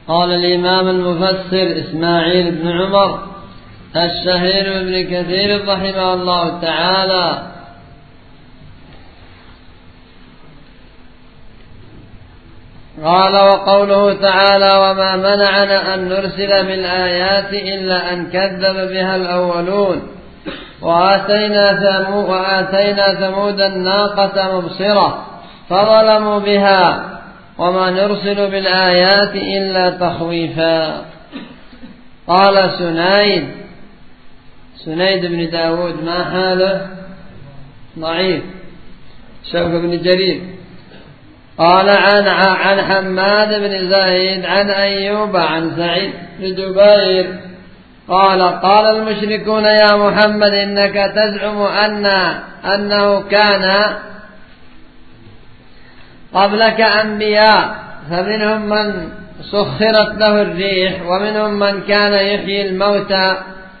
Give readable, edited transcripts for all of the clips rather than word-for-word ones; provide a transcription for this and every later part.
قال الإمام المفسر إسماعيل بن عمر الشهير بن كثير رحمه الله تعالى: قال: وقوله تعالى: وما منعنا أن نرسل بالآيات إلا أن كذب بها الأولون وآتينا ثمود الناقة مبصرة فظلموا بها وما نرسل بالآيات إلا تخويفا. قال سنيد بن داود: ما حاله؟ ضعيف. شوف بن جرير قال عن حماد بن زايد عن أيوب عن سعيد بن جبير قال المشركون: يا محمد إنك تزعم أنه كان قبلك أنبياء، فمنهم من سخرت له الريح، ومنهم من كان يحيي الموتى،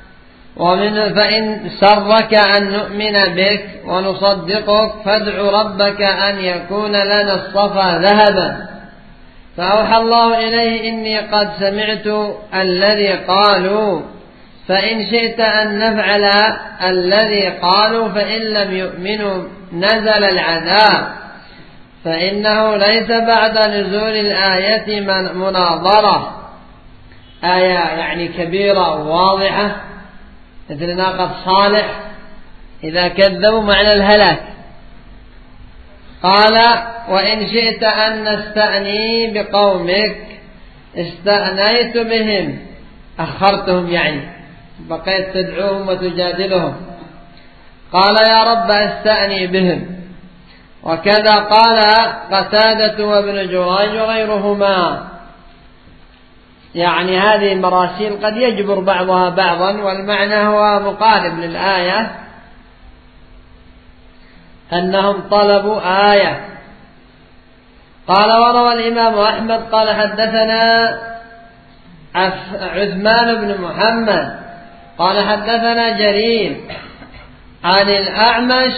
فإن سرك أن نؤمن بك ونصدقك فادع ربك أن يكون لنا الصفا ذهبا. فأوحى الله إليه: إني قد سمعت الذي قالوا، فإن شئت أن نفعل الذي قالوا، فإن لم يؤمنوا نزل العذاب، فإنه ليس بعد نزول الآية مناظرة. آية يعني كبيرة وواضحة مثل ناقة صالح إذا كذبوا معنى الهلاك. قال: وإن شئت أن نستأني بقومك استأنيت بهم، أخرتهم يعني بقيت تدعوهم وتجادلهم. قال: يا رب استأني بهم. وكذا قال قتادة وابن جريج وغيرهما. يعني هذه المراسيل قد يجبر بعضها بعضا، والمعنى هو مقارب للآية، أنهم طلبوا آية. قال: وروى الإمام أحمد قال: حدثنا عثمان بن محمد قال: حدثنا جرير عن الأعمش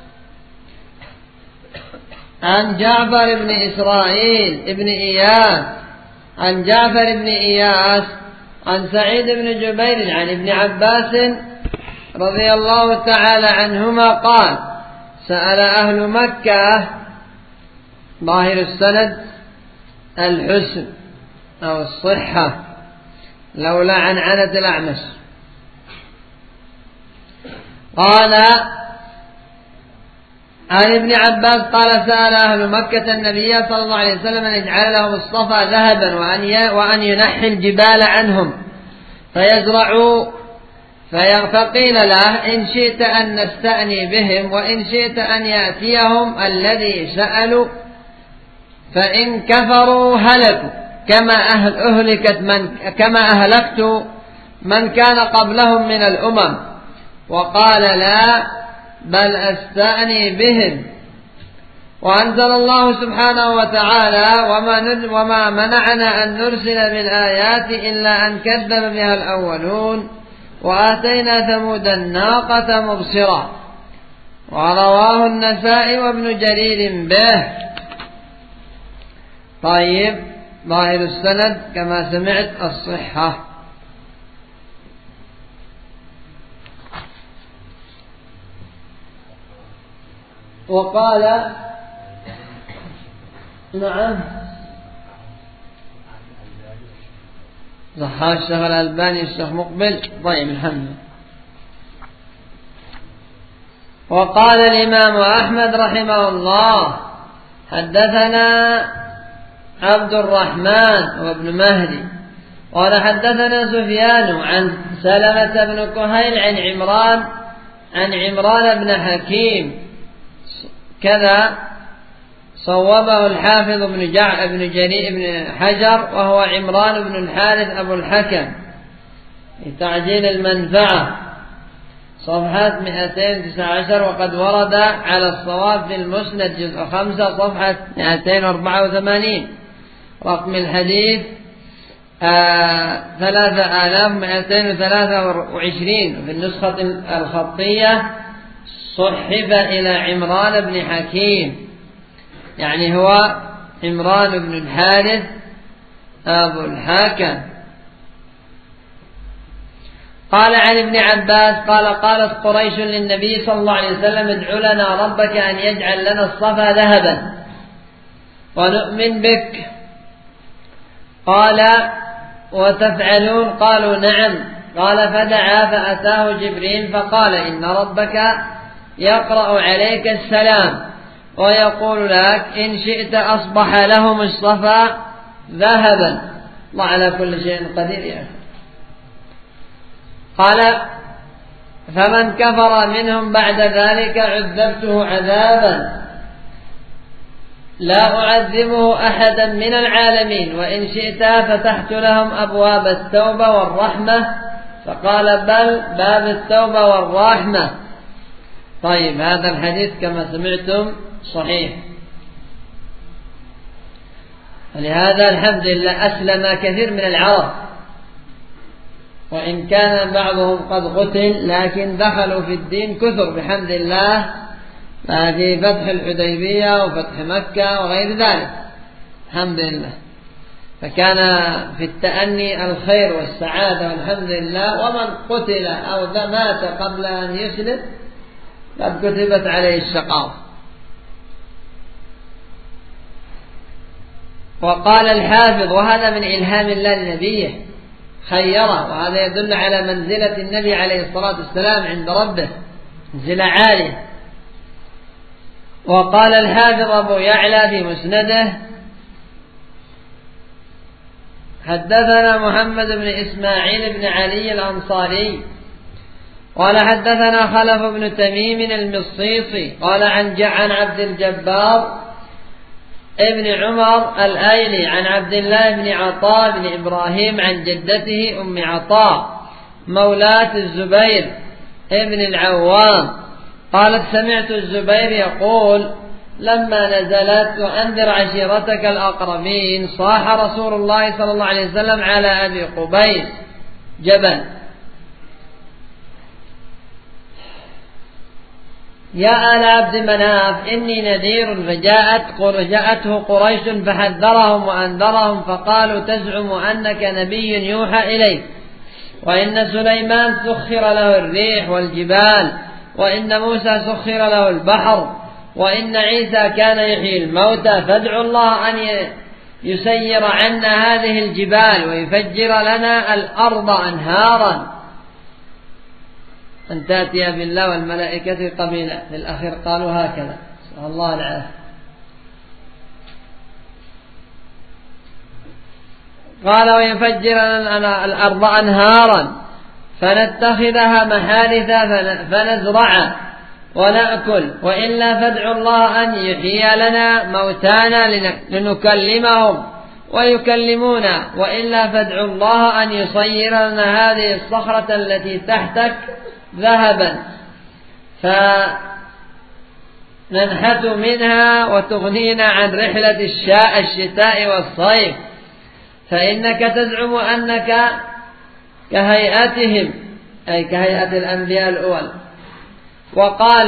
عن جعفر بن إسرائيل بن إياس عن جعفر بن إياس عن سعيد بن جبير عن ابن عباس رضي الله تعالى عنهما قال: سأل أهل مكة، ظاهر السند الحسن أو الصحة لولا عنعنة الأعمش. قال عن ابن عباس قال: سأل أهل مكة النبي صلى الله عليه وسلم أن يجعل لهم الصفا ذهبا وأن ينحي الجبال عنهم فيزرعوا، فقيل له: إن شئت أن نستأني بهم، وإن شئت أن يأتيهم الذي سألوا، فإن كفروا هلكوا كما أهلكت من كان قبلهم من الأمم. وقال: لا، بل أستأني بهم. وأنزل الله سبحانه وتعالى: وما منعنا أن نرسل بالآيات إلا أن كذب بها الأولون وآتينا ثمود الناقة مبصرة. ورواه النسائي وابن جرير به. طيب، ظاهر السند كما سمعت الصحة. وقال: نعم، صحاح الشيخ الألباني الشيخ مقبل. طيب، الحمد لله. وقال الإمام أحمد رحمه الله: حدثنا عبد الرحمن وابن مهدي قال: حدثنا سفيان عن سلمة بن كهيل عن عمران بن حكيم، كذا صوبه الحافظ ابن جرير بن حجر، وهو عمران بن الحارث أبو الحكم في تعجيل المنفعة صفحة 219. وقد ورد على الصواب في المسند جزء 5 صفحة 284. رقم الحديث 3223. في النسخة الخطية صحف إلى عمران بن حكيم، يعني هو عمران بن الحارث أبو الحكم. قال عن ابن عباس قال قالت قريش للنبي صلى الله عليه وسلم ادع لنا ربك أن يجعل لنا الصفا ذهبا ونؤمن بك. قال وتفعلون؟ قالوا نعم. قال فدعا فأتاه جبريل فقال إن ربك يقرأ عليك السلام ويقول لك إن شئت أصبح لهم الصفا ذهبا. الله على كل شيء قدير يعني. قال فمن كفر منهم بعد ذلك عذبته عذابا لا أعذبه أحدا من العالمين وإن شئت فتحت لهم أبواب التوبة والرحمة. فقال بل باب التوبة والرحمة. طيب هذا الحديث كما سمعتم صحيح. ولهذا الحمد لله أسلم كثير من العرب وإن كان بعضهم قد قتل لكن دخلوا في الدين كثر بحمد الله في فتح الحديبية وفتح مكة وغير ذلك الحمد لله. فكان في التأني الخير والسعادة والحمد لله. ومن قتل أو مات قبل أن يسلم قد كتبت عليه الشقاوة. وقال الحافظ وهذا من إلهام الله لنبيه خيره، وهذا يدل على منزلة النبي عليه الصلاة والسلام عند ربه منزلة عالية. وقال الحافظ أبو يعلى في مسنده حدثنا محمد بن إسماعيل بن علي الأنصاري قال حدثنا خلف بن تميم المصيصي قال عن عبد الجبار ابن عمر الأيلي عن عبد الله بن عطاء بن إبراهيم عن جدته أم عطاء مولاة الزبير ابن العوام قالت سمعت الزبير يقول لما نزلت وأنذر عشيرتك الأقربين صاح رسول الله صلى الله عليه وسلم على أبي قبيس جبل يا آل عبد مناف إني نذير. فجاءته قريش فحذرهم وأنذرهم فقالوا تزعم أنك نبي يوحى إليك وإن سليمان سخر له الريح والجبال وإن موسى سخر له البحر وإن عيسى كان يحيي الموتى فادعوا الله أن يسير عنا هذه الجبال ويفجر لنا الأرض أنهارا أن تأتي بالله والملائكة قبيلا. في الأخير قالوا هكذا نسأل الله العافية. قال ويفجر لنا الأرض أنهارا فنتخذها محارثا فنزرع ونأكل وإلا فادعوا الله أن يحيي لنا موتانا لنكلمهم ويكلمونا وإلا فادعوا الله أن يصير لنا هذه الصخرة التي تحتك ذهبا فننحت منها وتغنينا عن رحلة الشتاء والصيف فإنك تزعم أنك كهيئتهم أي كهيئة الأنبياء الأول. وقال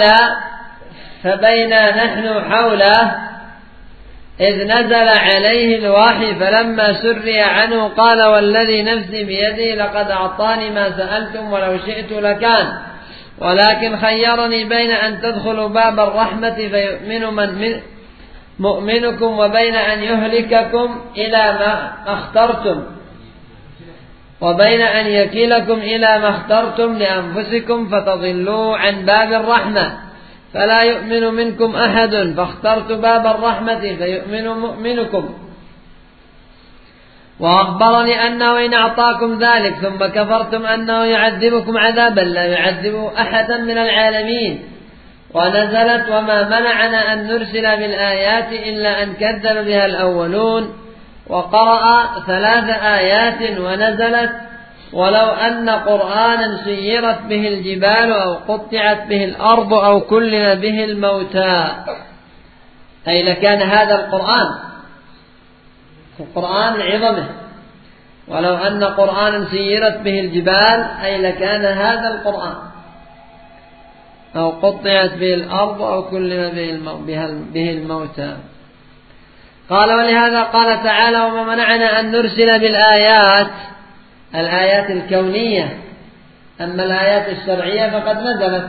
فبينا نحن حوله إذ نزل عليه الوحي فلما سري عنه قال والذي نفسي بيده لقد أعطاني ما سألتم ولو شئت لكان ولكن خيرني بين أن تدخلوا باب الرحمة فيؤمن مؤمنكم وبين أن يهلككم إلى ما اخترتم وبين أن يكيلكم إلى ما اخترتم لأنفسكم فتضلوا عن باب الرحمة فلا يؤمن منكم أحد فاخترت باب الرحمة فيؤمن مؤمنكم. وأخبرني أنه إن أعطاكم ذلك ثم كفرتم أنه يعذبكم عذابا لا يعذب أحدا من العالمين. ونزلت وما منعنا أن نرسل بالآيات إلا أن كذب بها الأولون. وقرأ 3 آيات ونزلت ولو أن قرآنا سيرت به الجبال أو قطعت به الأرض أو كلم به الموتى أي لكان هذا القرآن عظمه ولو أن قرآنا سيرت به الجبال أي لكان هذا القرآن أو قطعت به الأرض أو كلم به الموتى. قال ولهذا قال تعالى وما منعنا أن نرسل بالآيات الآيات الكونية، أما الآيات الشرعية فقد نزلت،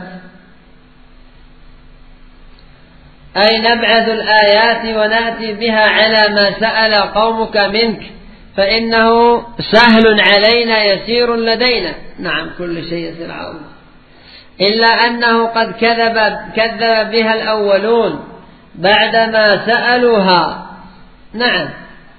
أي نبعث الآيات ونأتي بها على ما سأل قومك منك فإنه سهل علينا يسير لدينا. نعم كل شيء يسير على الله، إلا أنه قد كذب بها الأولون بعدما سألوها. نعم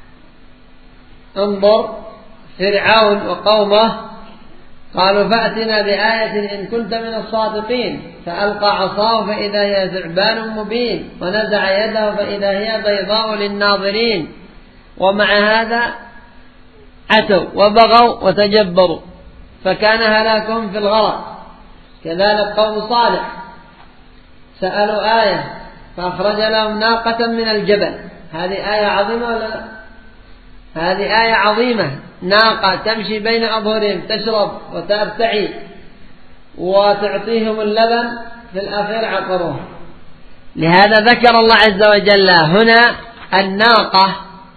انظر فرعون وقومه قالوا فأتنا بآية إن كنت من الصادقين، فألقى عصاه فإذا هي ثعبان مبين ونزع يده فإذا هي بيضاء للناظرين، ومع هذا عتوا وبغوا وتجبروا فكان هلاكهم في الغرق. كذلك قوم صالح سألوا آية فأخرج لهم ناقة من الجبل، هذه آية عظيمة ولا لا؟ هذه آية عظيمة، ناقة تمشي بين أظهرهم تشرب وترتعي وتعطيهم اللبن، في الأخير عقروها. لهذا ذكر الله عز وجل هنا الناقة،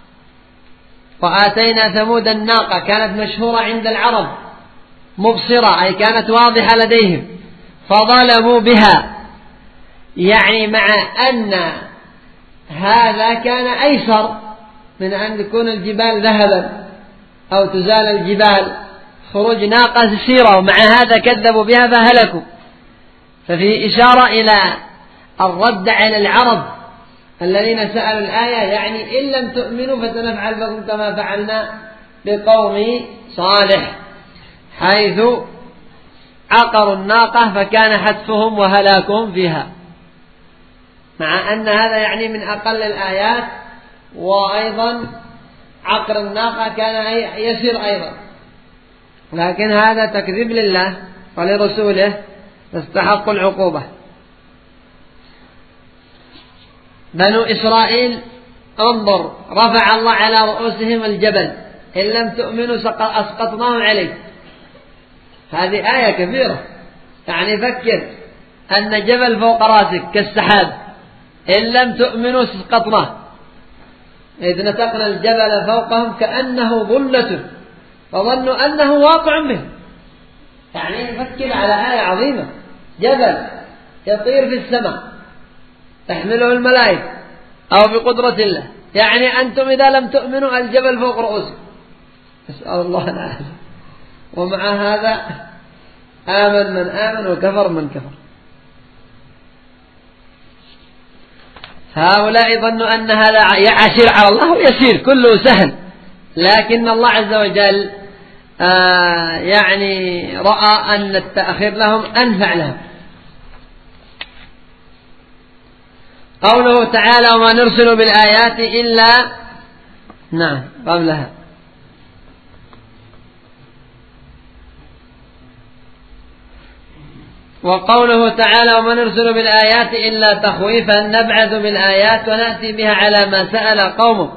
وآتينا ثمود الناقة، كانت مشهورة عند العرب مبصرة، أي كانت واضحة لديهم فظلموا بها، يعني مع أن هذا كان أيسر من أن تكون الجبال ذهبا أو تزال الجبال، خروج ناقة سيرة، ومع هذا كذبوا بها فهلكوا. ففيه إشارة إلى الرد على العرب الذين سألوا الآية، يعني إن لم تؤمنوا فسنفعل بكم كما فعلنا بقوم صالح، حيث عقروا الناقة فكان حتفهم وهلاكهم فيها، مع أن هذا يعني من أقل الآيات، وأيضا عقر الناقة كان يسير أيضا، لكن هذا تكذيب لله ولرسوله فاستحق العقوبة. بنو إسرائيل انظر رفع الله على رؤوسهم الجبل، إن لم تؤمنوا أسقطناه عليه، هذه آية كبيرة، يعني فكر أن جبل فوق راسك كالسحاب، إن لم تؤمنوا سقطناه، إذ نتقنا الجبل فوقهم كأنه ظلة فظنوا أنه واقع بهم، يعني نفكر على آية عظيمة، جبل يطير في السماء تحمله الملائكة أو بقدرة الله، يعني أنتم إذا لم تؤمنوا الجبل فوق رؤوسكم، أسأل الله العافية، ومع هذا آمن من آمن وكفر من كفر. هؤلاء ظنوا أن هذا يعسير على الله ويسير كله سهل، لكن الله عز وجل يعني رأى أن التأخير لهم أنفع لهم. قوله تعالى وما نرسل بالآيات إلا نعم قبلها وقوله تعالى وما نرسل بالآيات إلا تخويفا نبعث بالآيات ونأتي بها على ما سأل قومه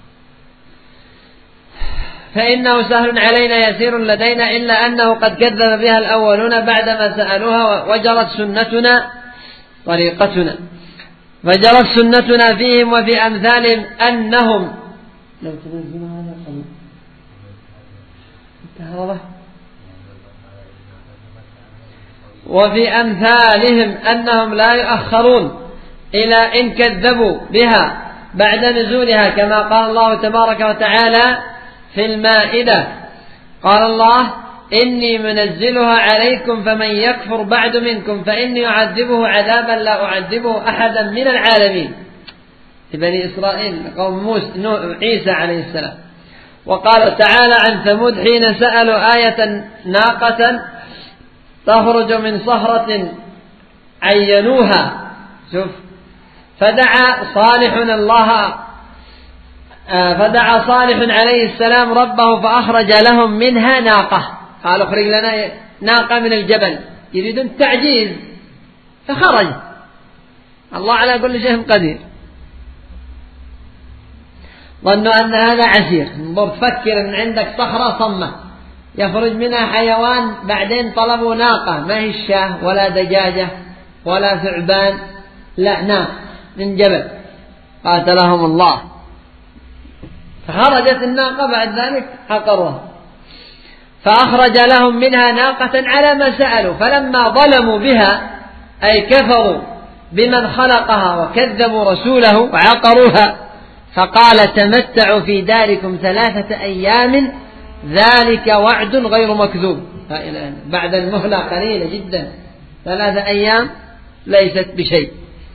فإنه سهل علينا يسير لدينا، إلا أنه قد كذب بها الأولون بعدما سألوها، وجرت سنتنا طريقتنا، فجرت سنتنا فيهم وفي أمثالهم أنهم لو تنزلوا هذا قبل الكهرباء، وفي أمثالهم أنهم لا يؤخرون إلى إن كذبوا بها بعد نزولها، كما قال الله تبارك وتعالى في المائدة، قال الله إني منزلها عليكم فمن يكفر بعد منكم فإني أعذبه عذابا لا أعذبه أحدا من العالمين، في بني إسرائيل قوم عيسى عليه السلام. وقال تعالى عن ثمود حين سألوا آية ناقة تخرج من صخرة عينوها، شوف فدعا صالح عليه السلام ربه فأخرج لهم منها ناقة، قال اخرج لنا ناقة من الجبل، يريدون التعجيز فخرج، الله على كل شيء قدير. ظنوا أن هذا عسير، انظر تفكر أن عندك صخرة صمة يخرج منها حيوان، بعدين طلبوا ناقة ما هي الشاه ولا دجاجة ولا ثعبان، لا ناقة من جبل، قاتلهم الله. فخرجت الناقة بعد ذلك عقروها، فأخرج لهم منها ناقة على ما سألوا، فلما ظلموا بها أي كفروا بمن خلقها وكذبوا رسوله وعقروها، فقال تمتعوا في داركم 3 أيام ذلك وعد غير مكذوب. بعد المهلة قليلة جدا، 3 أيام ليست بشيء،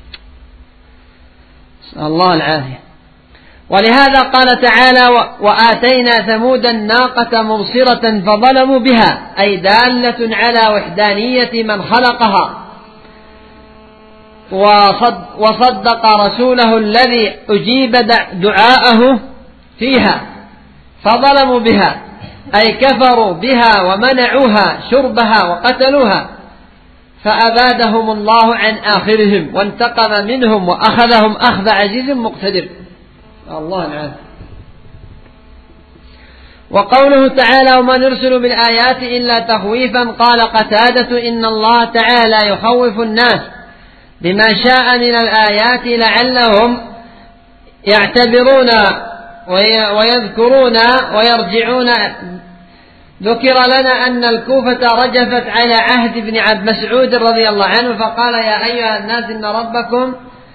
نسأل الله العافية. ولهذا قال تعالى وآتينا ثمود الناقة مبصرة فظلموا بها، أي دالة على وحدانية من خلقها وصدق رسوله الذي أجيب دعاءه فيها، فظلموا بها أي كفروا بها ومنعوها شربها وقتلوها، فأبادهم الله عن آخرهم وانتقم منهم وأخذهم أخذ عزيز مقتدر. الله العافية. وقوله تعالى وما نرسل بالآيات إلا تخويفا، قال قتادة إن الله تعالى يخوف الناس بما شاء من الآيات لعلهم يعتبرون ويذكرون ويرجعون. ذكر لنا أن الكوفة رجفت على عهد ابن عبد مسعود رضي الله عنه، فقال يا أيها الناس إن ربكم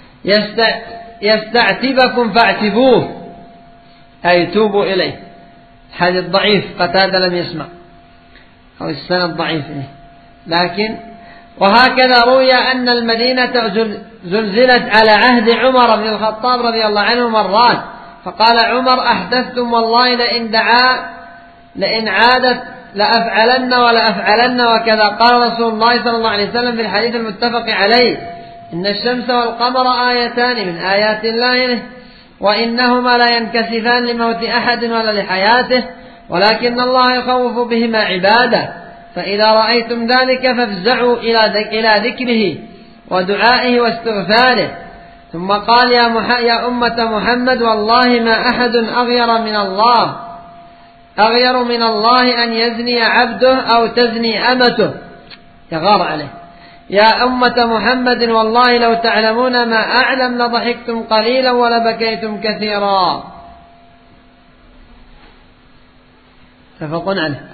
يستعتبكم فاعتبوه، أي توبوا إليه. حديث ضعيف، قتادة لم يسمع أو السند ضعيف إليه. لكن وهكذا روي أن المدينة زلزلت على عهد عمر بن الخطاب رضي الله عنه مرات، فقال عمر أحدثتم والله لئن عادت لأفعلن ولا أفعلن، وكذا قال رسول الله صلى الله عليه وسلم في الحديث المتفق عليه إن الشمس والقمر آيتان من آيات الله وإنهما لا ينكسفان لموت أحد ولا لحياته، ولكن الله يخوف بهما عباده، فإذا رأيتم ذلك فافزعوا إلى ذكره ودعائه واستغفاره. ثم قال يا أمة محمد والله ما أحد أغير من الله أن يزني عبده أو تزني أمته، يغار عليه. يا أمة محمد والله لو تعلمون ما أعلم لضحكتم قليلا ولبكيتم كثيرا. تفقون عليه.